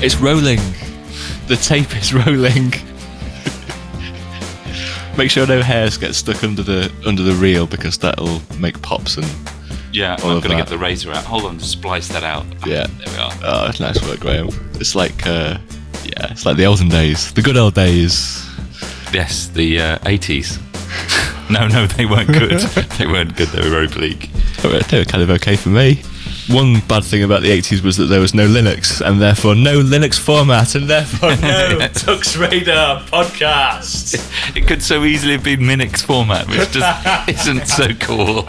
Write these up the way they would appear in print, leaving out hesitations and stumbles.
It's rolling. The tape is rolling. Make sure no hairs get stuck under the reel, because that'll make pops and Yeah, I'm going to get the razor out. Hold on, splice that out. Yeah. There we are. Oh, nice work, Graham. It's like it's like the olden days, the good old days. Yes, the 80s. No, they weren't good. They weren't good. They were very bleak. They were kind of okay for me. One bad thing about the 80s was that there was no Linux, and therefore no Linux format, and therefore no Tux Radar podcast. It could so easily have been Minix format, which just isn't so cool.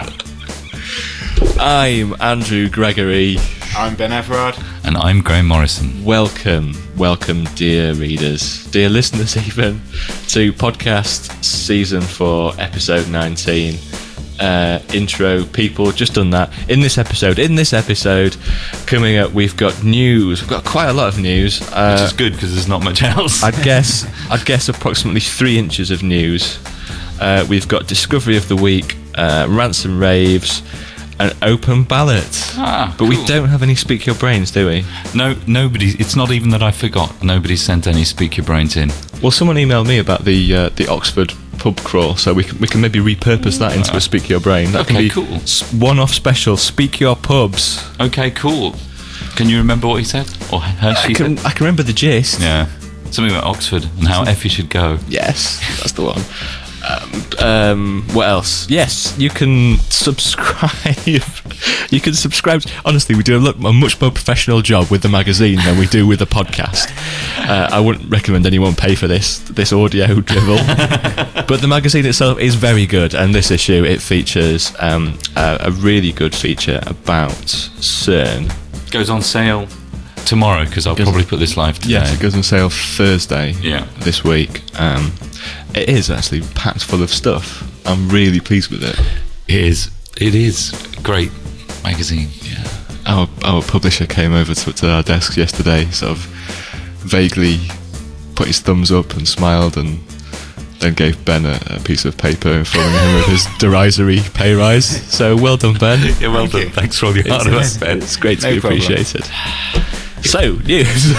I'm Andrew Gregory. I'm Ben Everard. And I'm Graham Morrison. Welcome, dear readers, dear listeners even, to podcast season 4, episode 19. Intro, people, just done that. In this episode, coming up, we've got news. We've got quite a lot of news. Which is good, because there's not much else. I'd guess approximately 3 inches of news. We've got Discovery of the Week, Rants and Raves, an open ballot. But cool. we don't have any Speak Your Brains, do we? No, nobody. It's not even that I forgot. Nobody sent any Speak Your Brains in. Well, someone emailed me about the Oxford pub crawl, so we can maybe repurpose that into a Speak Your Brain. That can be cool. One-off special. Speak Your Pubs. Okay, cool. Can you remember what he said? Or she said? I can remember the gist. Yeah. Something about Oxford and how Effie should go. Yes, that's the one. What else? Yes, you can subscribe. You can subscribe. Honestly, we do a much more professional job with the magazine than we do with the podcast. I wouldn't recommend anyone pay for this audio drivel. But the magazine itself is very good, and this issue, it features a really good feature about CERN. Goes on sale tomorrow, because I'll probably put this live today. Yes, it goes on sale Thursday this week. It is actually packed full of stuff. I'm really pleased with it. It is a great magazine. Yeah. Our publisher came over to our desks yesterday, sort of vaguely put his thumbs up and smiled, and then gave Ben a piece of paper informing him of his derisory pay rise. So well done, Ben. Yeah, well done. Thanks for all your hard work, Ben. It's great to be problem. appreciated. So, news.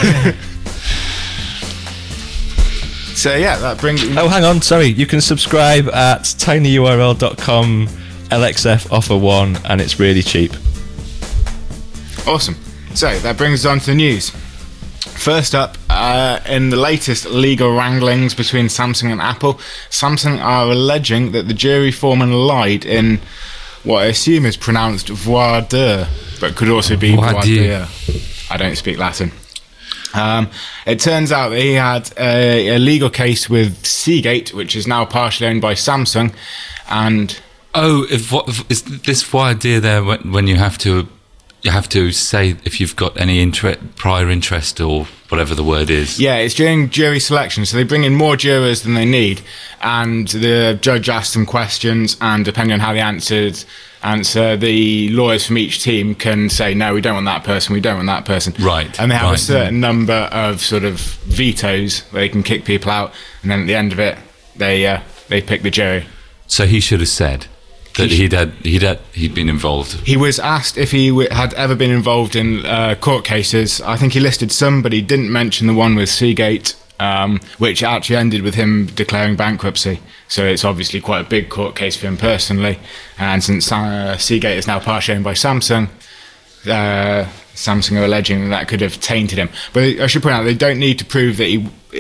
So yeah, that brings... Oh, hang on, sorry. You can subscribe at tinyurl.com LXF offer 1, and it's really cheap. Awesome. So that brings us on to the news. First up, in the latest legal wranglings between Samsung and Apple, Samsung are alleging that the jury foreman lied in what I assume is pronounced voir dire, but could also be voir dire. I don't speak Latin. It turns out that he had a legal case with Seagate, which is now partially owned by Samsung, and... Oh, is this voir dire there when you have to say if you've got any prior interest or whatever the word is? Yeah, it's during jury selection, so they bring in more jurors than they need, and the judge asks them questions, and depending on how they answer, the lawyers from each team can say, no, we don't want that person, we don't want that person. Right. And they have a certain number of sort of vetoes where they can kick people out, and then at the end of it, they pick the jury. So he should have said that he'd been involved. He was asked if he had ever been involved in court cases. I think he listed some, but he didn't mention the one with Seagate, which actually ended with him declaring bankruptcy. So it's obviously quite a big court case for him personally. And since Seagate is now partially owned by Samsung, Samsung are alleging that could have tainted him. But I should point out, they don't need to prove that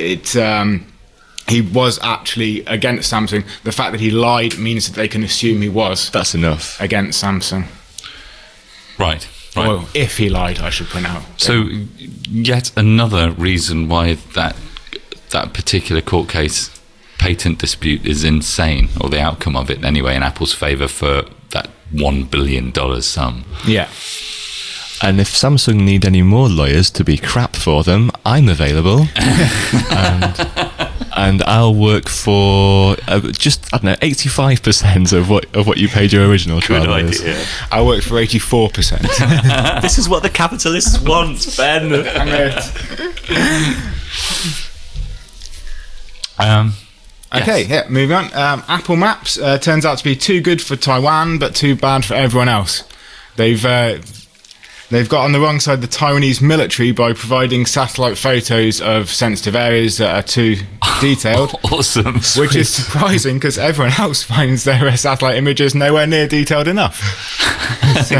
he was actually against Samsung. The fact that he lied means that they can assume he was. That's enough. Against Samsung. Right. Well, if he lied, I should point out. So yet another reason why that particular court case patent dispute is insane, or the outcome of it anyway, in Apple's favour for that $1 billion sum. Yeah. And if Samsung need any more lawyers to be crap for them, I'm available. and I'll work for just, I don't know, 85% of what you paid your original trial. Good idea. I work for 84%. This is what the capitalists want, Ben. Okay, yeah, moving on. Apple Maps turns out to be too good for Taiwan, but too bad for everyone else. They've They've got on the wrong side the Taiwanese military by providing satellite photos of sensitive areas that are too detailed. Awesome. Which is surprising because everyone else finds their satellite images nowhere near detailed enough. So,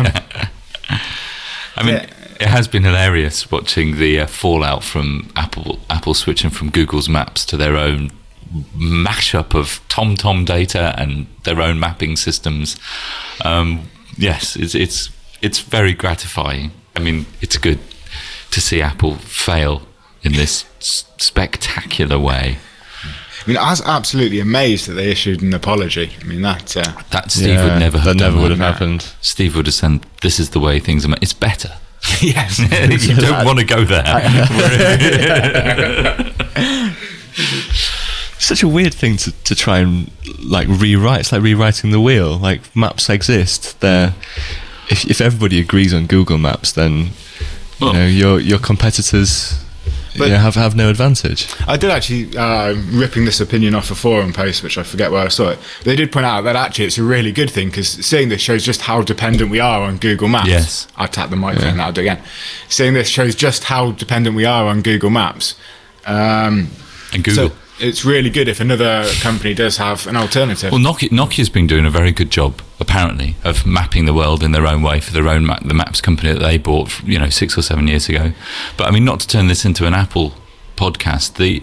I mean, it has been hilarious watching the fallout from Apple switching from Google's Maps to their own mashup of TomTom data and their own mapping systems. Yes, it's very gratifying. I mean, it's good to see Apple fail in this spectacular way. I mean, I was absolutely amazed that they issued an apology. I mean, that Steve would never have done. That never would have that. happened. Steve would have said, "This is the way things are. It's better." yes. You don't want to go there. Such a weird thing to try and like rewrite. It's like rewriting the wheel. Like, maps exist. If everybody agrees on Google Maps, then your competitors have no advantage. I did actually, ripping this opinion off a forum post, which I forget where I saw it, they did point out that actually it's a really good thing, because seeing this shows just how dependent we are on Google Maps. Yes. I tapped the mic and I'll do it again. Seeing this shows just how dependent we are on Google Maps. And Google. So it's really good if another company does have an alternative. Well, Nokia's been doing a very good job, apparently, of mapping the world in their own way for their own the maps company that they bought, 6 or 7 years ago. But I mean, not to turn this into an Apple podcast, the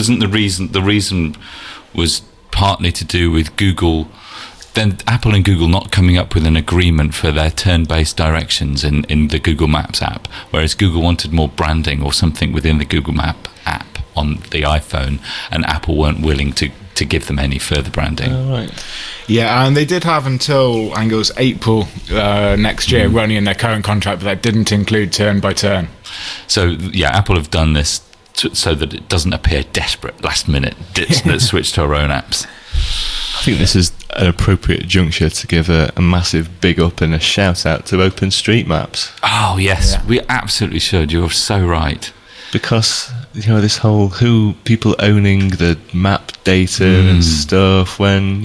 reason was partly to do with Google. Then Apple and Google not coming up with an agreement for their turn-based directions in the Google Maps app, whereas Google wanted more branding or something within the Google Map app on the iPhone, and Apple weren't willing to give them any further branding. Oh, right. Yeah, and they did have until, I think it was April next year, running in their current contract, but that didn't include turn by turn. So, yeah, Apple have done this so that it doesn't appear desperate last minute. Let's switch to our own apps. I think this is an appropriate juncture to give a massive big up and a shout out to OpenStreetMaps. Oh, yes, Yeah. we absolutely should. You're so right. Because this whole people owning the map data and stuff, when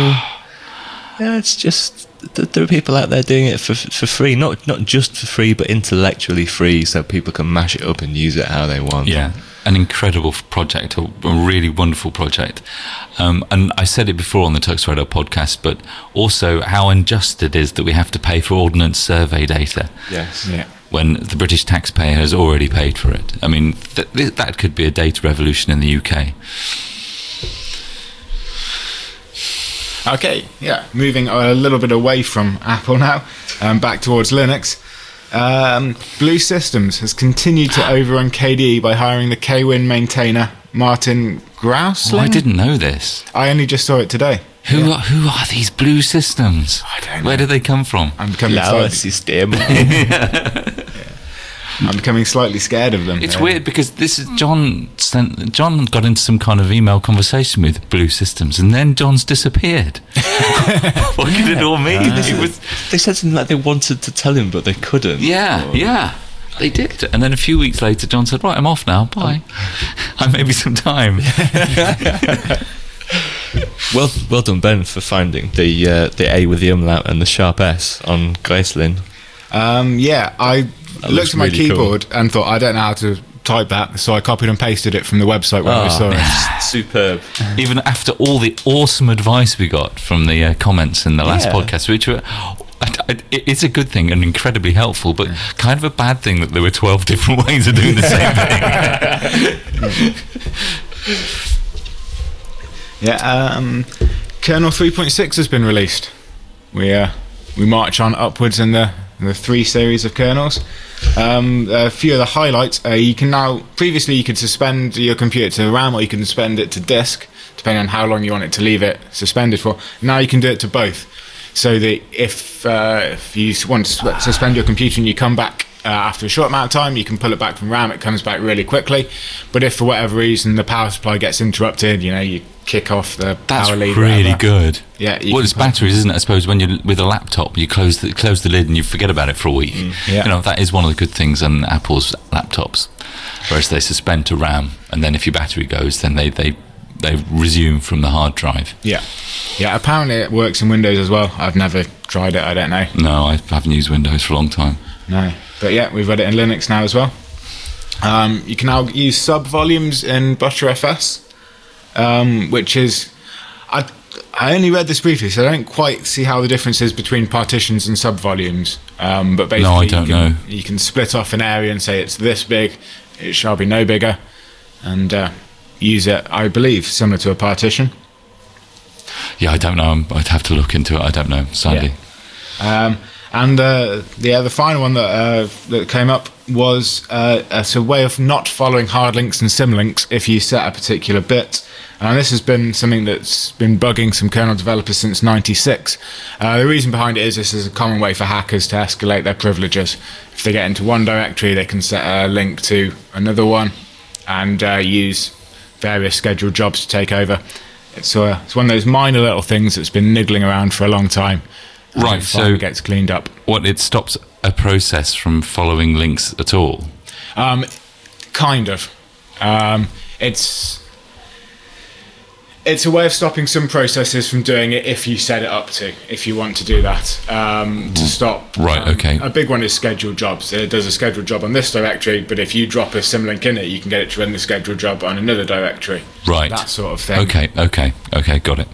it's just there are people out there doing it for free, not just for free, but intellectually free, so people can mash it up and use it how they want. Yeah, an incredible project, a really wonderful project. And I said it before on the Tux Radar podcast, but also how unjust it is that we have to pay for Ordnance Survey data. Yes. Yeah. When the British taxpayer has already paid for it. I mean, that could be a data revolution in the UK. Okay, yeah. Moving a little bit away from Apple now, back towards Linux. Blue Systems has continued to overrun KDE by hiring the KWin maintainer Martin Grousling. Oh, I didn't know this. I only just saw it today. Who are these Blue Systems? I don't know. Where do they come from? I'm becoming system. I'm becoming slightly scared of them. It's weird because this is John got into some kind of email conversation with Blue Systems, and then John's disappeared. What could it all mean? They said something like they wanted to tell him, but they couldn't. Yeah, they did. And then a few weeks later, John said, "Right, I'm off now. Bye. I may be some time." Well done, Ben, for finding the A with the umlaut and the sharp S on Geislin. I looked at my really keyboard and thought, I don't know how to type that, so I copied and pasted it from the website when I saw it. Superb. Even after all the awesome advice we got from the comments in the last podcast, which were, it's a good thing and incredibly helpful, but kind of a bad thing that there were 12 different ways of doing the same thing. Kernel 3.6 has been released. We march on upwards in the 3 series of kernels. A few of the highlights, you can now, previously you could suspend your computer to RAM or you can suspend it to disk, depending on how long you want it to leave it suspended for. Now you can do it to both. So that if you want to suspend your computer and you come back after a short amount of time, you can pull it back from RAM, it comes back really quickly. But if for whatever reason the power supply gets interrupted, you kick off the power lead. That's really good. Yeah. Well, it's batteries, isn't it? I suppose when you're with a laptop, you close the lid and you forget about it for a week. Yeah. That is one of the good things on Apple's laptops. Whereas they suspend to RAM, and then if your battery goes, then they resume from the hard drive. Yeah. Apparently it works in Windows as well. I've never tried it. I don't know. No, I haven't used Windows for a long time. No. But yeah, we've got it in Linux now as well. You can now use sub-volumes in ButterFS, which is... I only read this briefly, so I don't quite see how the difference is between partitions and sub-volumes. But basically, No, I don't know. You can split off an area and say it's this big, it shall be no bigger, and use it, I believe, similar to a partition. Yeah, I don't know. I'd have to look into it. I don't know, sadly. Yeah. And the final one that came up was it's a way of not following hard links and symlinks if you set a particular bit. And this has been something that's been bugging some kernel developers since '96. The reason behind it is this is a common way for hackers to escalate their privileges. If they get into one directory, they can set a link to another one and use various scheduled jobs to take over. It's one of those minor little things that's been niggling around for a long time. Right, so so it gets cleaned up. What, it stops a process from following links at all? Kind of. It's a way of stopping some processes from doing it if you set it up to, if you want to do that, to stop. Right, okay. A big one is scheduled jobs. It does a scheduled job on this directory, but if you drop a symlink in it, you can get it to run the scheduled job on another directory. Right. That sort of thing. Okay, got it.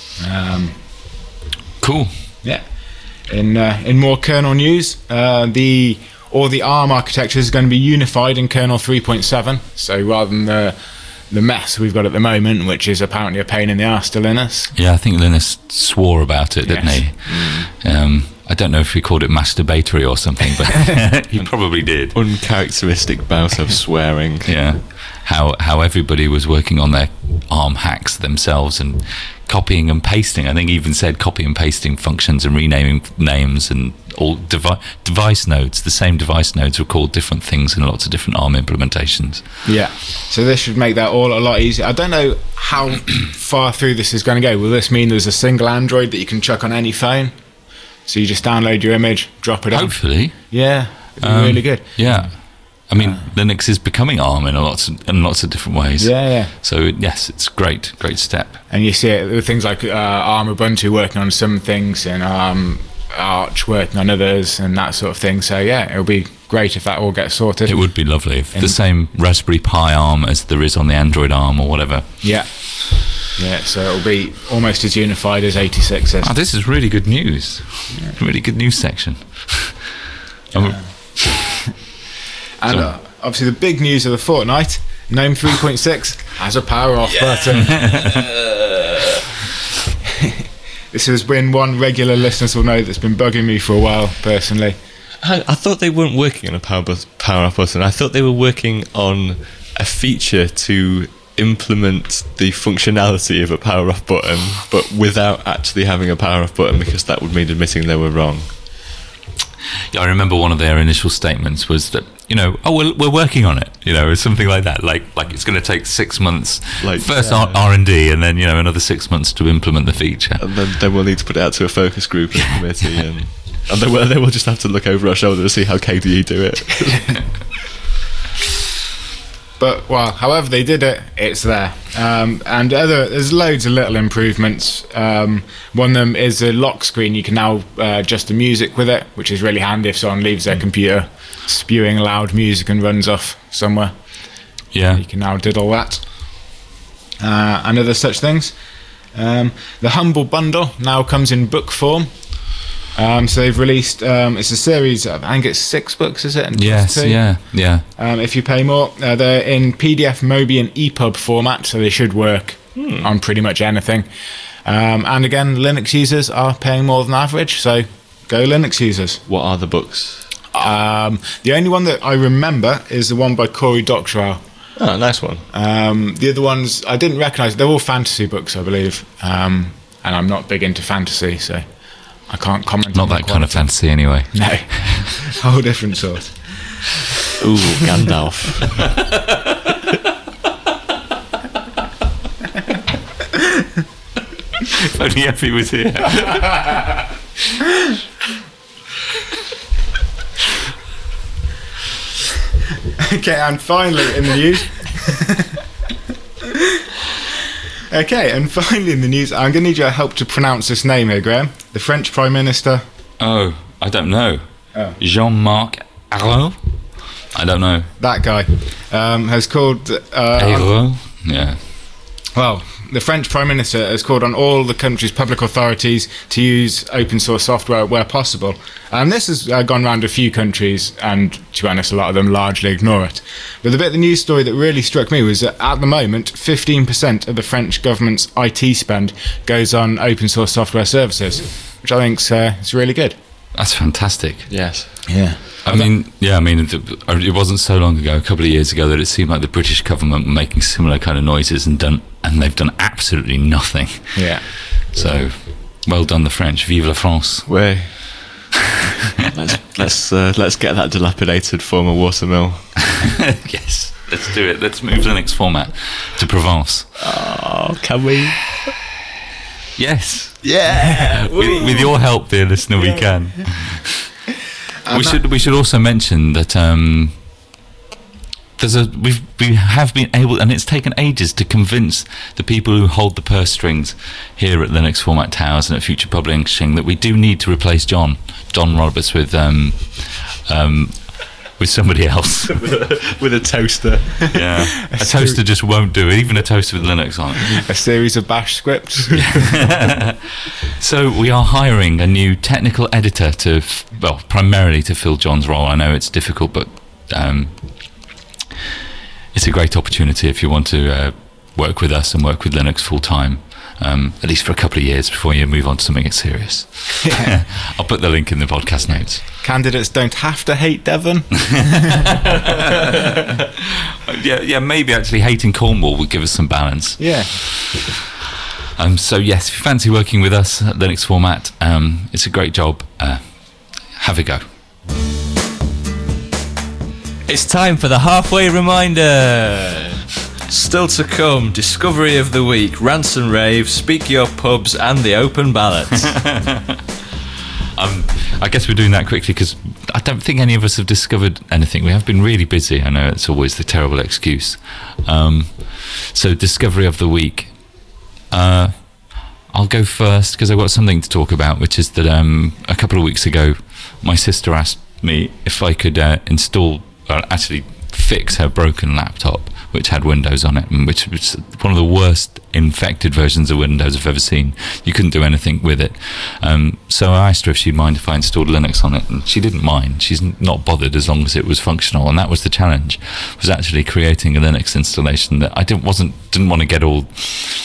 Cool. Yeah. In more kernel news, the ARM architecture is going to be unified in kernel 3.7. So rather than the mess we've got at the moment, which is apparently a pain in the arse to Linus. Yeah, I think Linus swore about it, didn't he? I don't know if he called it masturbatory or something, but he probably did. Uncharacteristic bout of swearing. Yeah, how everybody was working on their ARM hacks themselves and copying and pasting. I think he even said copy and pasting functions and renaming names and all device nodes. The same device nodes were called different things in lots of different ARM implementations. Yeah, so this should make that all a lot easier. I don't know how far through this is going to go. Will this mean there's a single Android that you can chuck on any phone? So you just download your image, drop it on? Hopefully. Yeah, it'd be really good. Yeah. I mean, Linux is becoming ARM in lots of different ways. Yeah. So yes, it's great step. And you see it with things like ARM Ubuntu working on some things and Arch working on others and that sort of thing. So yeah, it'll be great if that all gets sorted. It would be lovely if the same Raspberry Pi ARM as there is on the Android ARM or whatever. Yeah. So it'll be almost as unified as 86 is. Oh, this is really good news. Yeah. Really good news section. And obviously the big news of the fortnight, GNOME 3.6 has a power off button. This has been one regular listeners will know that's been bugging me for a while, personally. I thought they weren't working on a power off button. I thought they were working on a feature to implement the functionality of a power off button, but without actually having a power off button, because that would mean admitting they were wrong. Yeah, I remember one of their initial statements was that, we're working on it, or something like that. Like it's going to take 6 months, R&D, and then another 6 months to implement the feature. And then we'll need to put it out to a focus group and committee, and they will just have to look over our shoulder to see how KDE do it. But however they did it, it's there. And there's loads of little improvements. One of them is a lock screen. You can now adjust the music with it, which is really handy if someone leaves their computer spewing loud music and runs off somewhere. Yeah, you can now diddle that. And other such things. The Humble Bundle now comes in book form. So they've released it's a series of, I think it's 6 books, is it? Yes, yeah. If you pay more, they're in PDF, MOBI and EPUB format, so they should work on pretty much anything. And again, Linux users are paying more than average, so go Linux users. What are the books? The only one that I remember is the one by Cory Doctorow. Oh, nice one. The other ones I didn't recognise. They're all fantasy books, I believe, and I'm not big into fantasy, so I can't comment. Not that kind of fantasy, anyway. No, whole different sort. Ooh, Gandalf. If only Effie was here. Okay, and finally in the news. I'm going to need your help to pronounce this name here, Graham. The French Prime Minister. Oh, I don't know. Jean-Marc Ayrault. I don't know. That guy has called... Ayrault? Yeah. Well, the French Prime Minister has called on all the country's public authorities to use open source software where possible. And this has gone around a few countries, and to be honest, a lot of them largely ignore it. But the bit of the news story that really struck me was that at the moment, 15% of the French government's IT spend goes on open source software services, which I think is really good. That's fantastic. Yes. Yeah. It wasn't so long ago, a couple of years ago, that it seemed like the British government were making similar kind of noises and they've done absolutely nothing. Yeah. So, well done, the French. Vive la France. Let's get that dilapidated former watermill. Yes, let's do it. Let's move the next format to Provence. Oh, can we? Yes. Yeah. With your help, dear listener, we can. We should also mention that we have been able, and it's taken ages to convince the people who hold the purse strings here at Linux Format Towers and at Future Publishing that we do need to replace John Roberts with somebody else. with a toaster. Yeah, a toaster just won't do it. Even a toaster with Linux on it. A series of bash scripts. So we are hiring a new technical editor primarily to fill John's role. I know it's difficult, but it's a great opportunity if you want to work with us and work with Linux full time. At least for a couple of years before you move on to something serious. Yeah. I'll put the link in the podcast notes. Candidates don't have to hate Devon. Yeah, maybe actually hating Cornwall would give us some balance. Yeah. So yes, if you fancy working with us at Linux Format, it's a great job. Have a go. It's time for the halfway reminder. Still to come, Discovery of the Week, Rants and Raves, Speak Your Pubs, and the Open Ballot. I guess we're doing that quickly because I don't think any of us have discovered anything. We have been really busy. I know it's always the terrible excuse. So Discovery of the Week. I'll go first because I've got something to talk about, which is that a couple of weeks ago, my sister asked me if I could fix her broken laptop, which had Windows on it, and which was one of the worst infected versions of Windows I've ever seen. You couldn't do anything with it. So I asked her if she'd mind if I installed Linux on it, and she didn't mind. She's not bothered as long as it was functional, and that was the challenge, was actually creating a Linux installation that I didn't want to get all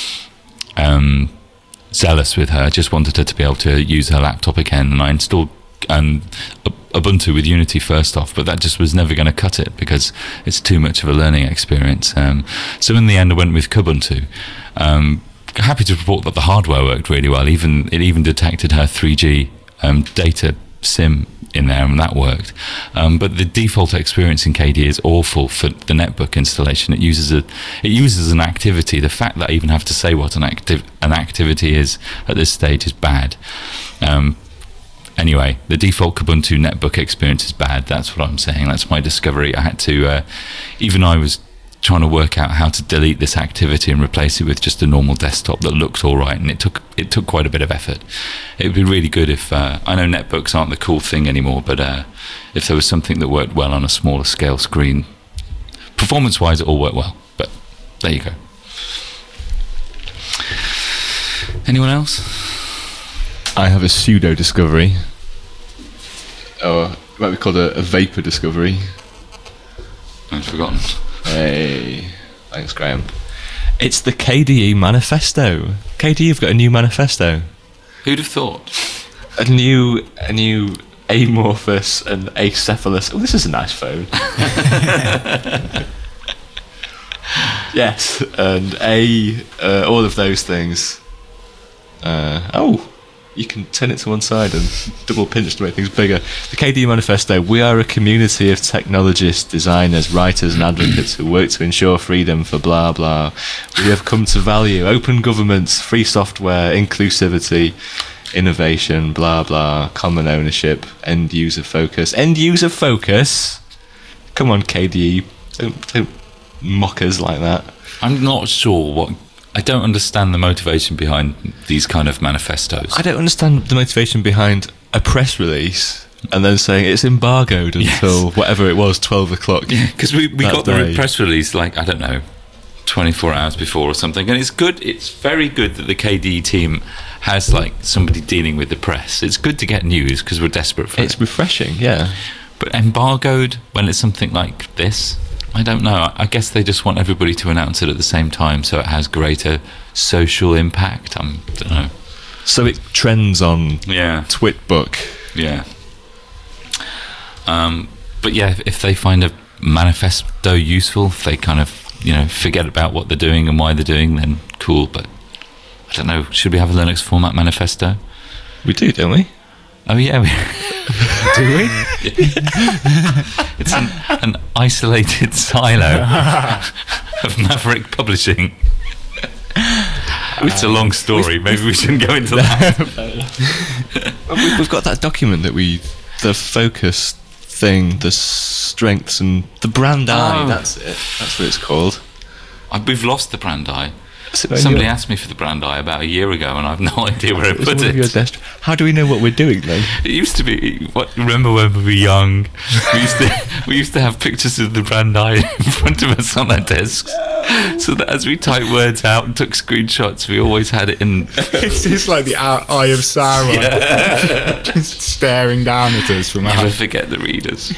zealous with her. I just wanted her to be able to use her laptop again, and I installed Ubuntu with Unity first off, but that just was never going to cut it because it's too much of a learning experience. So in the end I went with Kubuntu. Happy to report that the hardware worked really well. It even detected her 3G data SIM in there, and that worked. But the default experience in KDE is awful for the netbook installation. It uses an activity. The fact that I even have to say what an activity is at this stage is bad. Anyway, the default Kubuntu netbook experience is bad. That's what I'm saying. That's my discovery. I had to, I was trying to work out how to delete this activity and replace it with just a normal desktop that looked all right, and it took quite a bit of effort. It would be really good if, I know netbooks aren't the cool thing anymore, but if there was something that worked well on a smaller scale screen, performance-wise it all worked well, but there you go. Anyone else? I have a pseudo discovery, or it might be called a vapor discovery. I've forgotten. Hey, thanks, Graham. It's the KDE manifesto. KDE have got a new manifesto. Who'd have thought? A new amorphous and acephalous. Oh, this is a nice phone. Yes, and all of those things. You can turn it to one side and double pinch to make things bigger. The KDE Manifesto: we are a community of technologists, designers, writers and advocates who work to ensure freedom for blah blah. We have come to value open governments, free software, inclusivity, innovation, blah blah, common ownership, end user focus. End user focus? Come on, KDE, don't mock us like that. I'm not sure I don't understand the motivation behind these kind of manifestos. I don't understand the motivation behind a press release and then saying it's embargoed until whatever it was, 12 o'clock. Because we got the day. press release, like, I don't know, 24 hours before or something. And it's good. It's very good that the KDE team has, like, somebody dealing with the press. It's good to get news because we're desperate for it. It's refreshing, yeah. But embargoed when it's something like this, I don't know. I guess they just want everybody to announce it at the same time so it has greater social impact. I don't know. So it trends on Twitbook. Yeah. But yeah, if they find a manifesto useful, if they kind of, forget about what they're doing and why they're doing, then cool. But I don't know. Should we have a Linux format manifesto? We do, don't we? Oh, yeah. Do we? It's an isolated silo of Maverick Publishing. It's a long story. Maybe we shouldn't go into that. We've got that document that the focus thing, the strengths and the brand eye. That's it. That's what it's called. We've lost the brand eye. Somebody asked me for the brand eye about a year ago, and I have no idea where I put it. How do we know what we're doing then? It used to be. Remember when we were young? We used to have pictures of the brand eye in front of us on our desks, so that as we typed words out and took screenshots, we always had it in. It's just like the eye of Sauron, just staring down at us from Never forget the readers.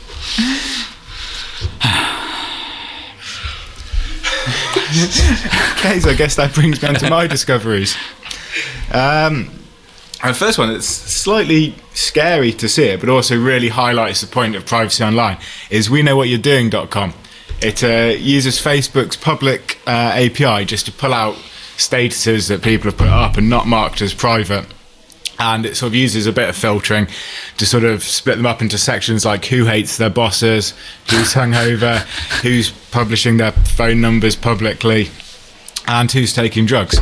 Okay, so I guess that brings me on to my discoveries. And the first one that's slightly scary to see it, but also really highlights the point of privacy online, is WeKnowWhatYou'reDoing.com. It uses Facebook's public API just to pull out statuses that people have put up and not marked as private. And it sort of uses a bit of filtering to sort of split them up into sections like who hates their bosses, who's hungover, who's publishing their phone numbers publicly, and who's taking drugs.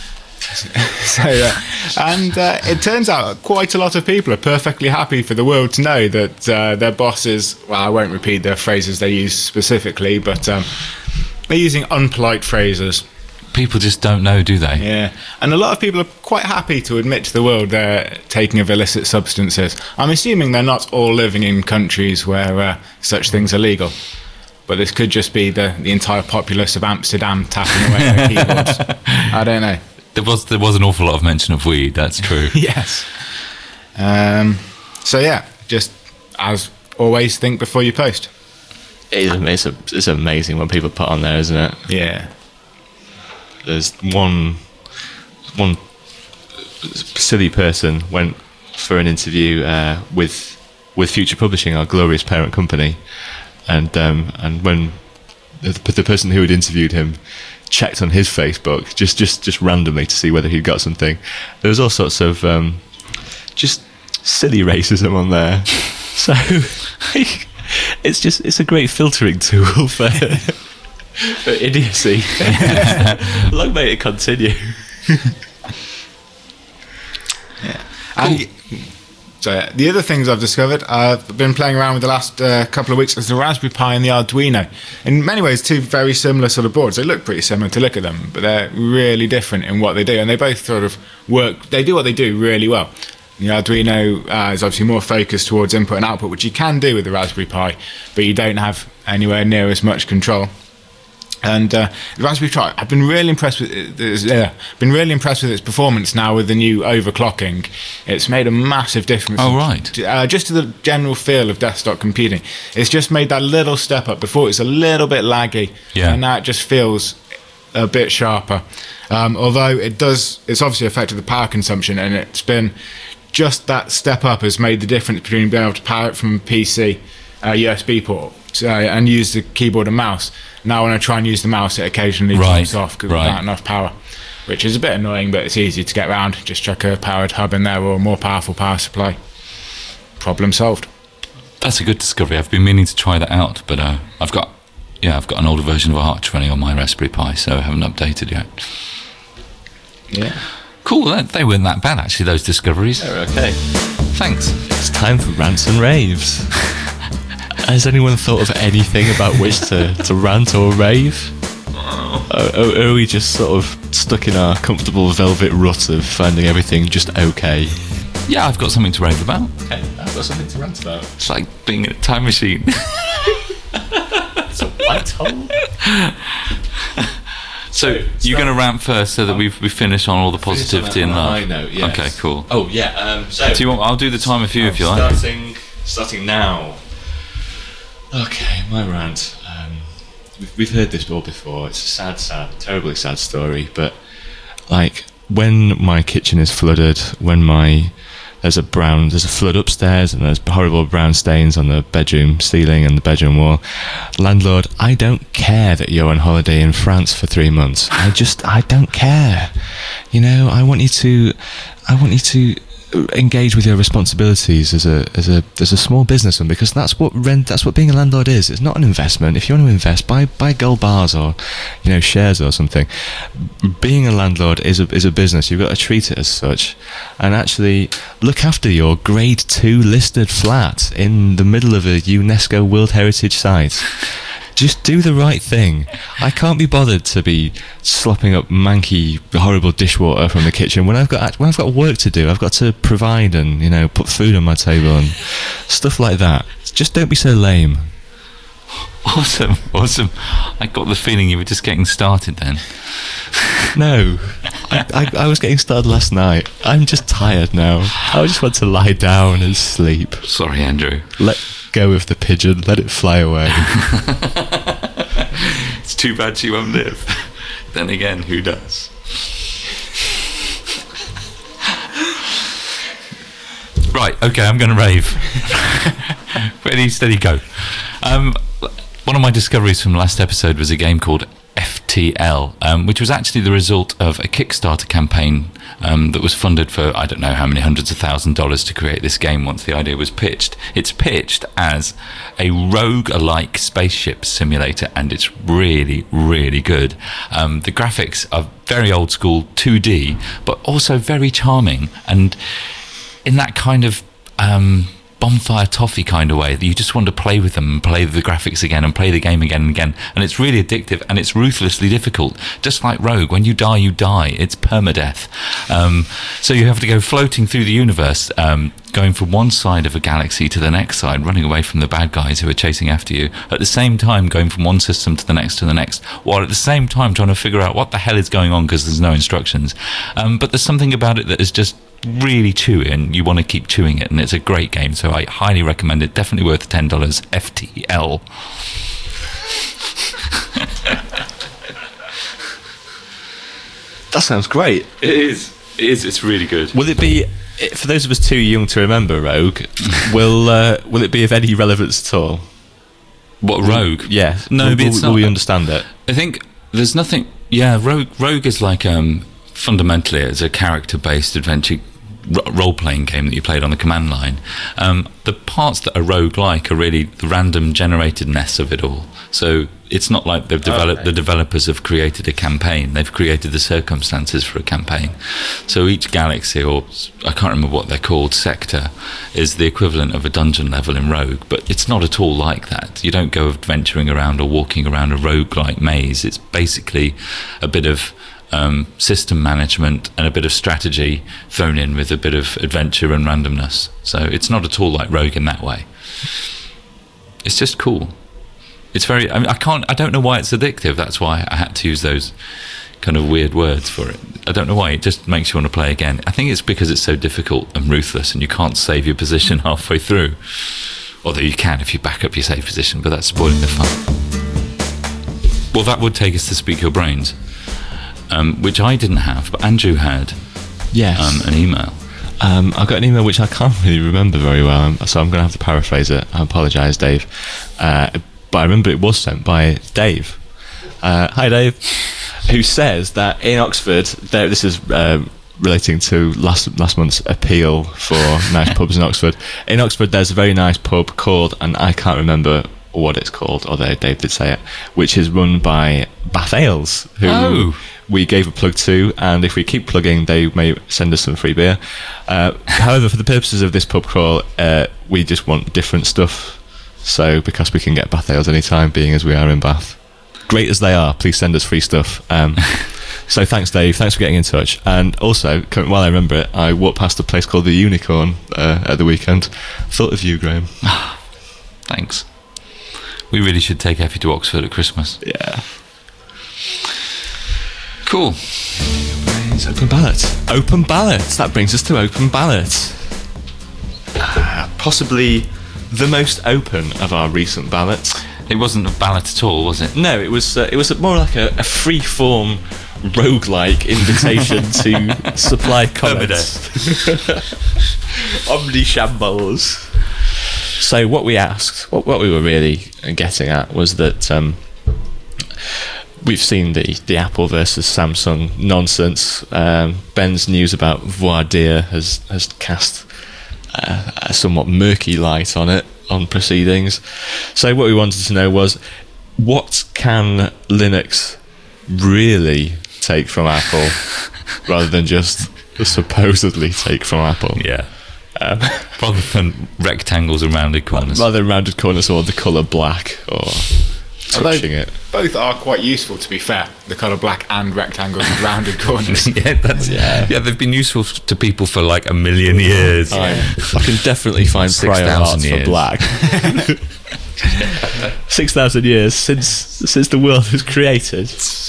It turns out quite a lot of people are perfectly happy for the world to know that their bosses, well, I won't repeat the phrases they use specifically, but they're using unpolite phrases. People just don't know, do they? Yeah, and a lot of people are quite happy to admit to the world they're taking of illicit substances. I'm assuming they're not all living in countries where such things are legal, but this could just be the entire populace of Amsterdam tapping away their keyboards. I don't know. There was an awful lot of mention of weed, that's true. Yes. So yeah, just as always, think before you post. It's amazing what people put on there, isn't it? Yeah. There's one silly person went for an interview with Future Publishing, our glorious parent company, and when the person who had interviewed him checked on his Facebook just randomly to see whether he'd got something, there was all sorts of just silly racism on there. So it's a great filtering tool for idiocy. Long may it continue. Yeah. And so the other things I've discovered, I've been playing around with the last couple of weeks, is the Raspberry Pi and the Arduino. In many ways, two very similar sort of boards. They look pretty similar to look at them, but they're really different in what they do, and they both sort of work. They do what they do really well. The Arduino is obviously more focused towards input and output, which you can do with the Raspberry Pi, but you don't have anywhere near as much control. And the Raspberry Pi, I've been really impressed with its performance now with the new overclocking. It's made a massive difference. Oh, right. Just to the general feel of desktop computing. It's just made that little step up. Before it's a little bit laggy, and now it just feels a bit sharper. Although it's obviously affected the power consumption, and it's been just that step up has made the difference between being able to power it from a PC USB port and use the keyboard and mouse. Now when I try and use the mouse, it occasionally drops off because there's not enough power, which is a bit annoying, but it's easy to get around. Just chuck a powered hub in there or a more powerful power supply. Problem solved. That's a good discovery. I've been meaning to try that out, but I've got an older version of Arch running on my Raspberry Pi, so I haven't updated yet. Yeah. Cool. They weren't that bad, actually, those discoveries. They're okay. Thanks. It's time for rants and raves. Has anyone thought of anything about which to rant or rave? Are we just sort of stuck in our comfortable velvet rut of finding everything just okay? Yeah, I've got something to rave about. Okay. I've got something to rant about. It's like being in a time machine. It's a white hole. So you're going to rant first, so that we finish on all the positivity and love. I know. Yes. Okay, cool. Oh yeah. So Do you want? I'll do the timer for you if you like. Starting now. Okay, my rant. We've heard this all before. It's a sad, terribly sad story. But like when my kitchen is flooded, there's a flood upstairs, and there's horrible brown stains on the bedroom ceiling and the bedroom wall. Landlord, I don't care that you're on holiday in France for 3 months. I don't care. You know, I want you to engage with your responsibilities as a small businessman, because that's what being a landlord is. It's not an investment. If you want to invest, buy gold bars or shares or something. Being a landlord is a business. You've got to treat it as such, and actually look after your grade 2 listed flat in the middle of a UNESCO World Heritage Site. Just do the right thing. I can't be bothered to be slopping up manky, horrible dishwater from the kitchen when I've got work to do. I've got to provide and put food on my table and stuff like that. Just don't be so lame. Awesome. I got the feeling you were just getting started then. No, I was getting started last night. I'm just tired now. I just want to lie down and sleep. Sorry, Andrew. Let go of the pigeon. Let it fly away. It's too bad she won't live. Then again, who does? Right, okay, I'm going to rave. Ready, steady, go. One of my discoveries from last episode was a game called FTL, which was actually the result of a Kickstarter campaign that was funded for I don't know how many hundreds of $1,000s to create this game once the idea was pitched. It's pitched as a rogue-alike spaceship simulator, and it's really, really good. The graphics are very old school 2D, but also very charming, and in that kind of bonfire toffee kind of way that you just want to play with them and play the graphics again and play the game again and again, and it's really addictive, and it's ruthlessly difficult, just like Rogue. When you die, it's permadeath. So you have to go floating through the universe, going from one side of a galaxy to the next side, running away from the bad guys who are chasing after you, at the same time going from one system to the next, while at the same time trying to figure out what the hell is going on because there's no instructions. But there's something about it that is just really chewy, and you want to keep chewing it, and it's a great game, so I highly recommend it. Definitely worth $10. FTL. That sounds great. It is. It's really good. Will it be, for those of us too young to remember Rogue, will it be of any relevance at all? What, Rogue? Yeah. No, but it's not. Will we understand it? I think there's nothing. Yeah, Rogue is like fundamentally it's a character-based adventure role-playing game that you played on the command line. The parts that are rogue-like are really the random generatedness of it all. So it's not like they've developed. The developers have created a campaign. They've created the circumstances for a campaign. So each galaxy, or I can't remember what they're called, sector, is the equivalent of a dungeon level in Rogue. But it's not at all like that. You don't go adventuring around or walking around a rogue-like maze. It's basically a bit of system management and a bit of strategy thrown in with a bit of adventure and randomness. So it's not at all like Rogue in that way. It's just cool. It's very. I don't know why it's addictive. That's why I had to use those kind of weird words for it. I don't know why. It just makes you want to play again. I think it's because it's so difficult and ruthless, and you can't save your position halfway through. Although you can if you back up your save position, but that's spoiling the fun. Well, that would take us to Speak Your Brains. Which I didn't have, but Andrew had. Yes. An email. I got an email which I can't really remember very well, so I'm going to have to paraphrase it. I apologise, Dave. But I remember it was sent by Dave. Hi, Dave. Who says that in Oxford, this is relating to last month's appeal for nice pubs in Oxford. In Oxford, there's a very nice pub called, and I can't remember what it's called, although Dave did say it, which is run by Bath Ales, who we gave a plug to, and if we keep plugging, they may send us some free beer. However, for the purposes of this pub crawl, we just want different stuff. So, because we can get Bath Ales anytime, being as we are in Bath, great as they are, please send us free stuff. So thanks, Dave. Thanks for getting in touch. And also, while I remember it, I walked past a place called the Unicorn at the weekend. Thought of you, Graham. Thanks. We really should take Effie to Oxford at Christmas. Yeah. Cool. It's open ballot. Open ballot. That brings us to open ballot. Possibly the most open of our recent ballots. It wasn't a ballot at all, was it? No, it was more like a free-form roguelike invitation to supply comments. Omni shambles. So what we asked, what we were really getting at was that we've seen the Apple versus Samsung nonsense. Ben's news about voir dire has cast a somewhat murky light on proceedings. So what we wanted to know was, what can Linux really take from Apple rather than just supposedly take from Apple? Yeah. Rather than rectangles and rounded corners. Rather than rounded corners or the colour black or touching it. Both are quite useful, to be fair. The colour black and rectangles and rounded corners. Yeah, they've been useful to people for like a million years. I can definitely find prior art for black. 6,000 years since the world was created.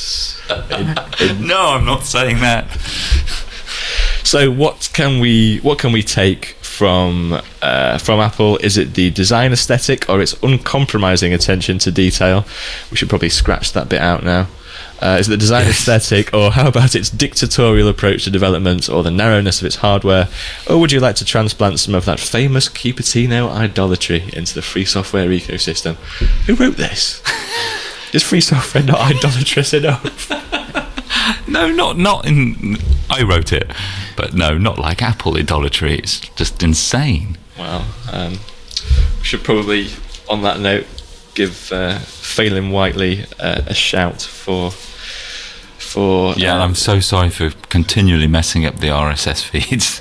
No, I'm not saying that. So what can we take from Apple? Is it the design aesthetic or its uncompromising attention to detail? We should probably scratch that bit out now. Is it the design aesthetic, or how about its dictatorial approach to development, or the narrowness of its hardware? Or would you like to transplant some of that famous Cupertino idolatry into the free software ecosystem? Who wrote this? Is free software not idolatrous enough? No, not in. I wrote it, but no, not like Apple idolatry. It's just insane. Well, we should probably, on that note, give Phelim Whiteley a shout for. I'm so sorry for continually messing up the RSS feeds.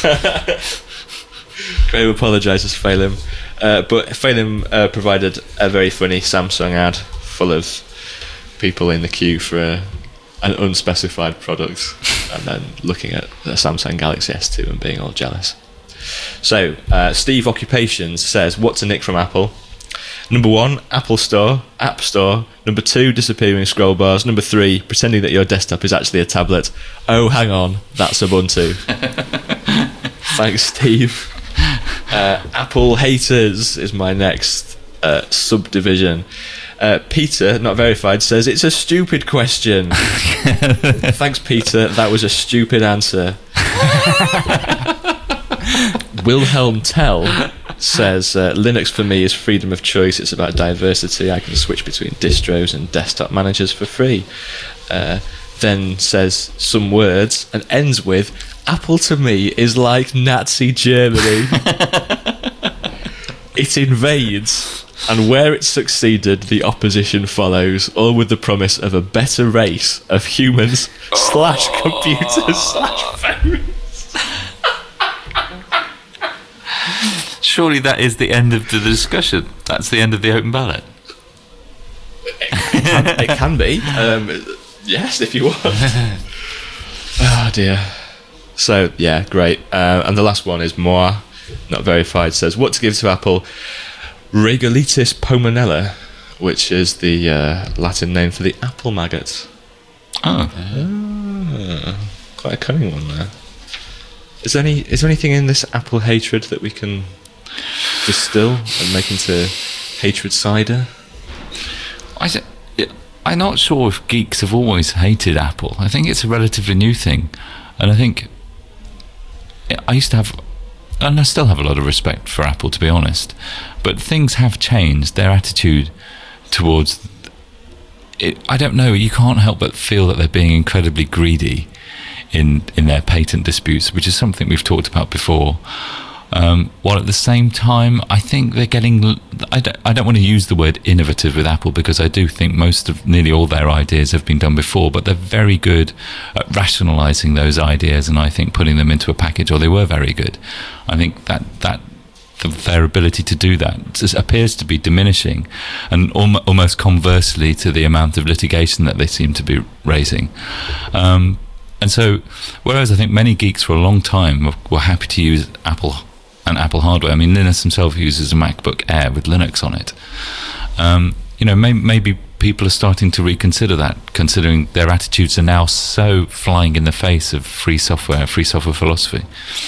Graham apologises, Phelim, but Phelim provided a very funny Samsung ad full of people in the queue for an unspecified product, and then looking at the Samsung Galaxy S2 and being all jealous. So, Steve Occupations says, what to nick from Apple? Number 1, Apple Store, App Store. Number 2, disappearing scroll bars. Number 3, pretending that your desktop is actually a tablet. Oh, hang on, that's Ubuntu. Thanks, Steve. Apple haters is my next subdivision. Peter, not verified, says it's a stupid question. Thanks, Peter. That was a stupid answer. Wilhelm Tell says Linux for me is freedom of choice. It's about diversity. I can switch between distros and desktop managers for free. Then says some words and ends with, Apple to me is like Nazi Germany. It invades, and where it succeeded, the opposition follows, all with the promise of a better race of humans / computers / phones. Surely that is the end of the discussion. That's the end of the open ballot. It can be. Yes, if you want. Oh dear. So yeah, great. And the last one is Moa, not verified, says what to give to Apple. Regalitis pomonella, which is the Latin name for the apple maggot. Quite a cunning one there. Is there anything in this apple hatred that we can distill and make into hatred cider? I'm not sure if geeks have always hated Apple. I think it's a relatively new thing, and I think I used to have, and I still have, a lot of respect for Apple, to be honest. But things have changed. Their attitude towards it, I don't know. You can't help but feel that they're being incredibly greedy in their patent disputes, which is something we've talked about before. While at the same time, I think they're getting. I don't want to use the word innovative with Apple, because I do think nearly all their ideas have been done before, but they're very good at rationalising those ideas, and I think putting them into a package, or they were very good. I think that their ability to do that just appears to be diminishing, and almost conversely to the amount of litigation that they seem to be raising. And so, whereas I think many geeks for a long time were happy to use Apple and Apple hardware. I mean, Linus himself uses a MacBook Air with Linux on it. Maybe people are starting to reconsider that, considering their attitudes are now so flying in the face of free software philosophy.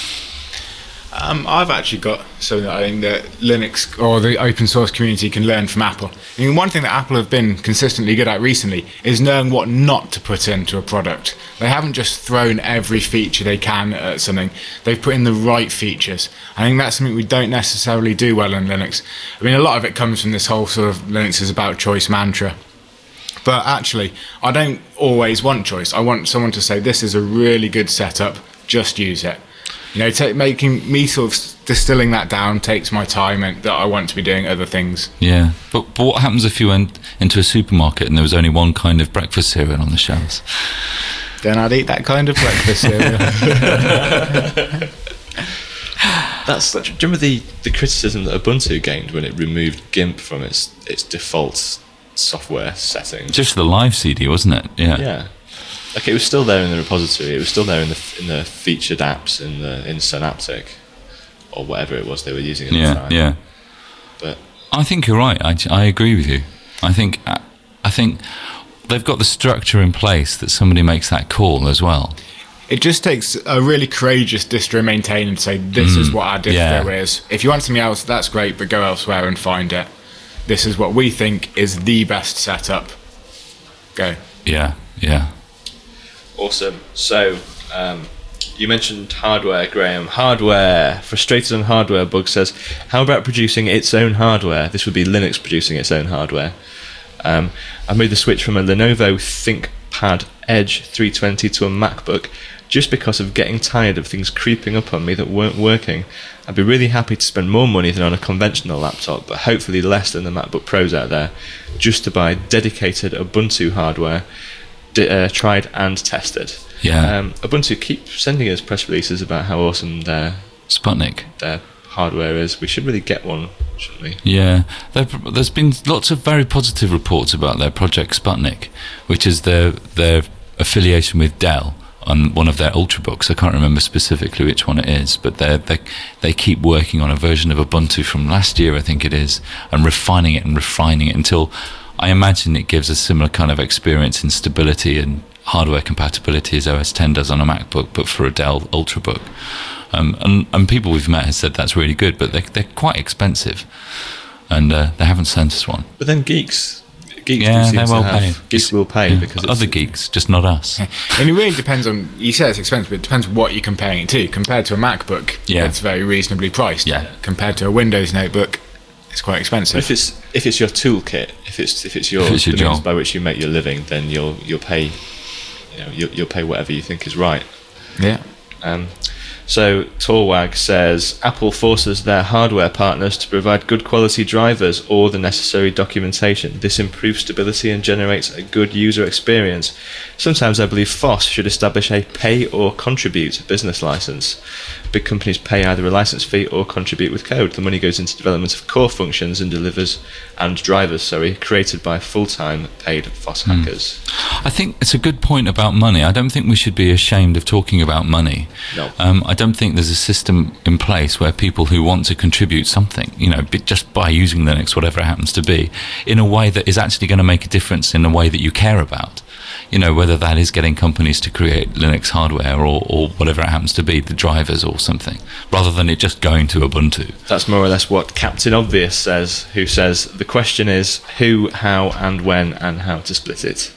I've actually got something that I think that Linux or the open source community can learn from Apple. I mean, one thing that Apple have been consistently good at recently is knowing what not to put into a product. They haven't just thrown every feature they can at something. They've put in the right features. I think that's something we don't necessarily do well in Linux. I mean, a lot of it comes from this whole sort of Linux is about choice mantra. But actually, I don't always want choice. I want someone to say, this is a really good setup, just use it. Making me sort of distilling that down takes my time, and that I want to be doing other things. Yeah, but what happens if you went into a supermarket and there was only one kind of breakfast cereal on the shelves? Then I'd eat that kind of breakfast cereal. Do you remember the criticism that Ubuntu gained when it removed GIMP from its default software settings? Just the live CD, wasn't it? Yeah. Like, it was still there in the repository. It was still there in the featured apps in Synaptic, or whatever it was they were using at the time. Yeah. But I think you're right. I agree with you. I think they've got the structure in place that somebody makes that call as well. It just takes a really courageous distro maintainer to say, this is what our distro is. If you want something else, that's great, but go elsewhere and find it. This is what we think is the best setup. Go. Yeah. Awesome. So, you mentioned hardware, Graham. Hardware. Frustrated on hardware bug says, how about producing its own hardware? This would be Linux producing its own hardware. I made the switch from a Lenovo ThinkPad Edge 320 to a MacBook just because of getting tired of things creeping up on me that weren't working. I'd be really happy to spend more money than on a conventional laptop, but hopefully less than the MacBook Pros out there, just to buy dedicated Ubuntu hardware. Tried and tested. Ubuntu keep sending us press releases about how awesome their hardware is. We should really get one, shouldn't we? Yeah, there's been lots of very positive reports about their Project Sputnik, which is their affiliation with Dell on one of their Ultrabooks. I can't remember specifically which one it is, but they keep working on a version of Ubuntu from last year, I think it is, and refining it until I imagine it gives a similar kind of experience in stability and hardware compatibility as OS X does on a MacBook, but for a Dell Ultrabook. And people we've met have said that's really good, but they're quite expensive, and they haven't sent us one. But then geeks they're well paid. Geeks will pay because other geeks, just not us. And it really depends on. You say it's expensive, but it depends what you're comparing it to. Compared to a MacBook, it's very reasonably priced. Yeah. Compared to a Windows notebook, it's quite expensive. But if it's your toolkit, if it's your means job by which you make your living, then you'll pay. You'll pay whatever you think is right. Yeah. So Torwag says Apple forces their hardware partners to provide good quality drivers or the necessary documentation. This improves stability and generates a good user experience. Sometimes I believe FOSS should establish a pay or contribute business license. Big companies pay either a license fee or contribute with code. The money goes into development of core functions and drivers created by full-time paid FOSS hackers. I think it's a good point about money. I don't think we should be ashamed of talking about money. No. I don't think there's a system in place where people who want to contribute something, just by using Linux, whatever it happens to be, in a way that is actually going to make a difference in a way that you care about. Whether that is getting companies to create Linux hardware or whatever it happens to be, the drivers or something, rather than it just going to Ubuntu. That's more or less what Captain Obvious says, who says the question is who, how, and when, and how to split it.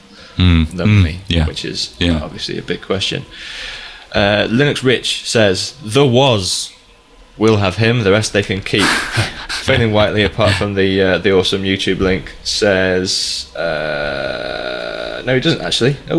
Which is obviously a big question. Linux Rich says, the was. We'll have him, the rest they can keep. Failing Whiteley, apart from the awesome YouTube link, says... no, he doesn't actually. Oh.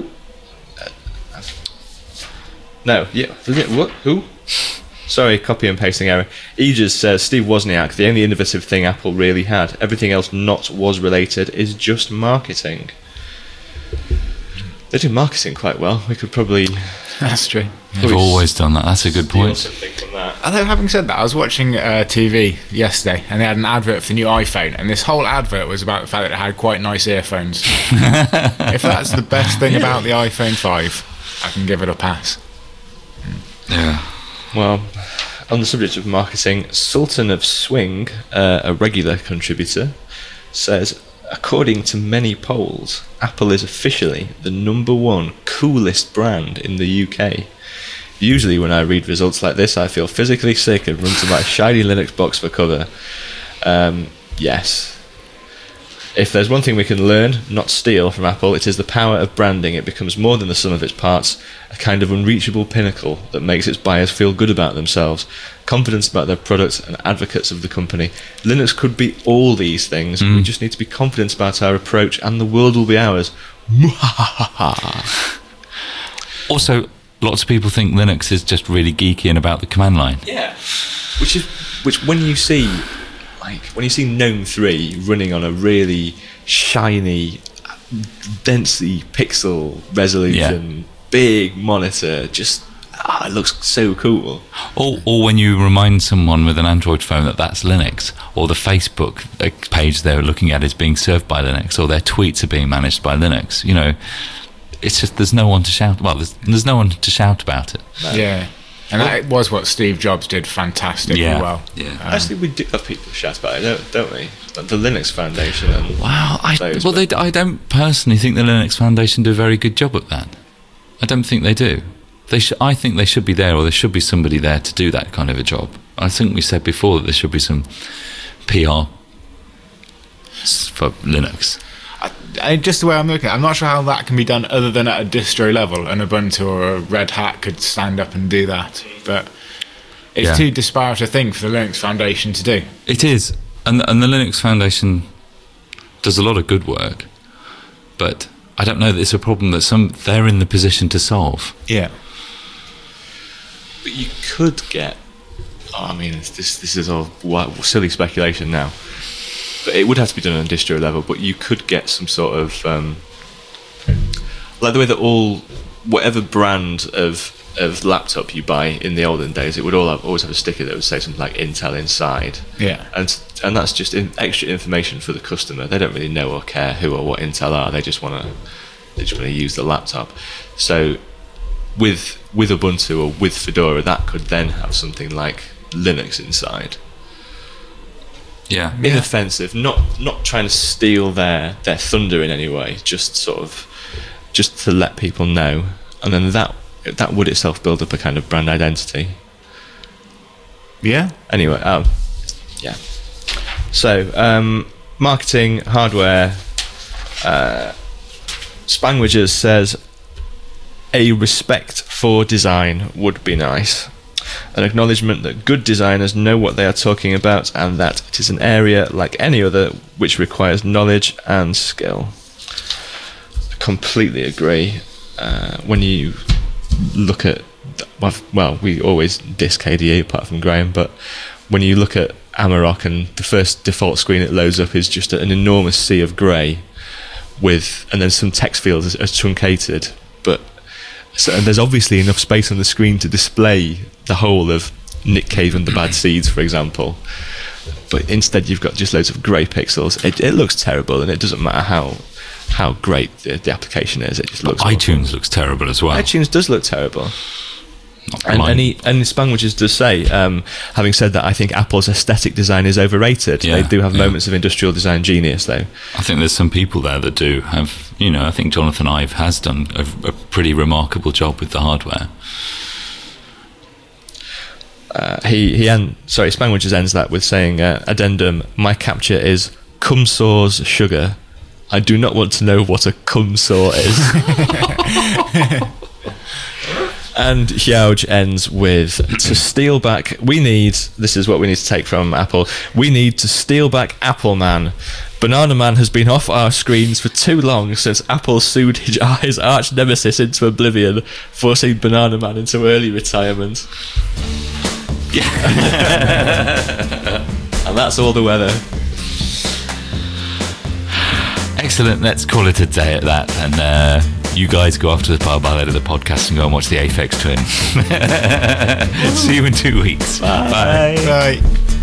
No, yeah. What? Who? Sorry, copy and pasting error. Aegis says, Steve Wozniak, the only innovative thing Apple really had. Everything else not was related is just marketing. They do marketing quite well. We could probably That's true. They've always done that. That's a good steal point. something from that. Although, having said that, I was watching TV yesterday, and they had an advert for the new iPhone, and this whole advert was about the fact that it had quite nice earphones. If that's the best thing about the iPhone 5, I can give it a pass. Yeah. Well, on the subject of marketing, Sultan of Swing, a regular contributor, says, according to many polls, Apple is officially the #1 coolest brand in the UK. Usually when I read results like this, I feel physically sick and run to my shiny Linux box for cover. Yes. If there's one thing we can learn, not steal, from Apple, it is the power of branding. It becomes more than the sum of its parts, a kind of unreachable pinnacle that makes its buyers feel good about themselves, confidence about their products, and advocates of the company. Linux could be all these things. We just need to be confident about our approach, and the world will be ours. Also, lots of people think Linux is just really geeky and about the command line. Yeah, which when you see GNOME 3 running on a really shiny, densely pixel resolution, big monitor, just it looks so cool. Or when you remind someone with an Android phone that that's Linux, or the Facebook page they're looking at is being served by Linux, or their tweets are being managed by Linux. You know, it's just there's no one to shout. Well, there's no one to shout about it. No. Yeah. And that was what Steve Jobs did fantastically well. Yeah. Actually, we do have people shout about it, don't we? The Linux Foundation. And Wow. I those, don't personally think the Linux Foundation do a very good job at that. I don't think they do. I think they should be there, or there should be somebody there to do that kind of a job. I think we said before that there should be some PR for Linux. Just the way I'm looking at it, I'm not sure how that can be done other than at a distro level, and Ubuntu or a Red Hat could stand up and do that. But it's too disparate a thing for the Linux Foundation to do. It is. And the Linux Foundation does a lot of good work, but I don't know that it's a problem that they're in the position to solve. Yeah. But you could get. This is all silly speculation now. But it would have to be done on distro level. But you could get some sort of like the way that whatever brand of laptop you buy in the olden days, it would always have a sticker that would say something like Intel inside. Yeah. And that's just extra information for the customer. They don't really know or care who or what Intel are. They just want to use the laptop. So with Ubuntu or with Fedora, that could then have something like Linux inside. Yeah. Inoffensive, not trying to steal their thunder in any way, just to let people know, and then that would itself build up a kind of brand identity. Yeah. Anyway, yeah. So, marketing, hardware. Spangwidgers says a respect for design would be nice. An acknowledgement that good designers know what they are talking about, and that it is an area like any other which requires knowledge and skill. I completely agree. When you look at, well, we always diss KDE apart from Graham, but when you look at Amarok and the first default screen it loads up is just an enormous sea of grey, and then some text fields are truncated, and there's obviously enough space on the screen to display the whole of Nick Cave and the Bad Seeds, for example. But instead you've got just loads of grey pixels. It looks terrible, and it doesn't matter how great the application is. It just looks iTunes awful. looks terrible as well. iTunes does look terrible. And Spangwidgers does say, having said that, I think Apple's aesthetic design is overrated. Yeah, they do have moments of industrial design genius, though. I think there's some people there that do have, I think Jonathan Ive has done a pretty remarkable job with the hardware. Spangwidgers ends that with saying, addendum, my capture is cum saw's sugar. I do not want to know what a cum saw is. And Hyauj ends with, to steal back, this is what we need to take from Apple, we need to steal back Apple Man. Banana Man has been off our screens for too long since Apple sued his arch nemesis into oblivion, forcing Banana Man into early retirement. And that's all the weather. Excellent, let's call it a day at that, and You guys go off to the pub, I'll edit the podcast and go and watch the Aphex Twin. See you in 2 weeks. Bye. Right.